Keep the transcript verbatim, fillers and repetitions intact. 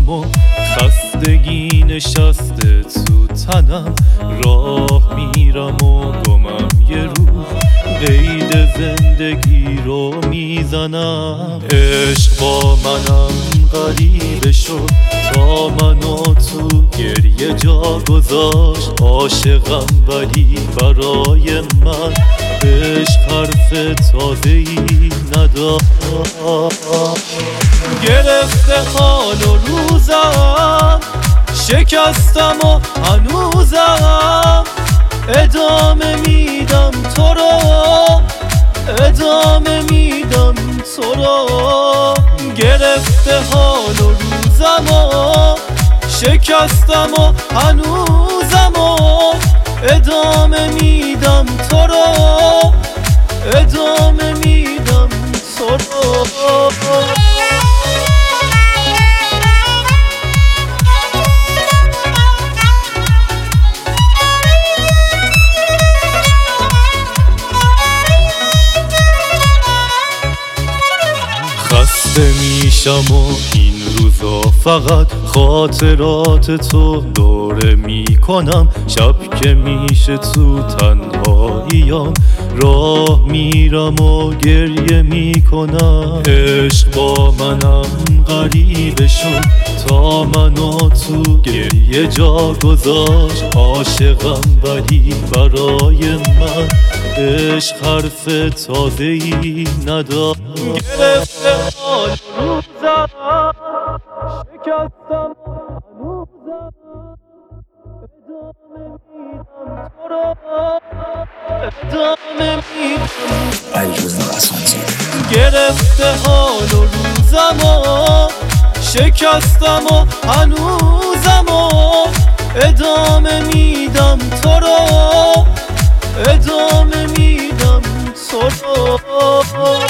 میشم و خستگی نشسته تو تنم، راه میرم و گمم یه روز قید زندگی رو میزنم. عشق با منم غریبه شد تا منو تو گریه جا گذاشت. عاشقم ولی برای من عشق حرف تازه‌ای نداشت. گرفته حال و روزم، شکستم و هنوزم ادامه میدم تو رو، ادامه میدم تو رو. گرفته حال و روزم و شکستم و هنوزم و ادامه میدم تو رو، ادامه میدم تو رو. خسته میشم و این روزا فقط خاطرات تو دوره میکنم. شب که میشه تو تنهاییام راه میرم و گریه میکنم. عشق با منم غریبه شد تا منو تو گریه جا گذاشت. عاشقم ولی برای من عشق حرف تازه‌ای نداشت. گرفته حال روزم، شکستم هنوزم ادامه میدم تو رو، ادامه میدم. گرفته حال و روزم و شکستم و هنوزم و ادامه میدم تو رو، ادامه میدم تو رو.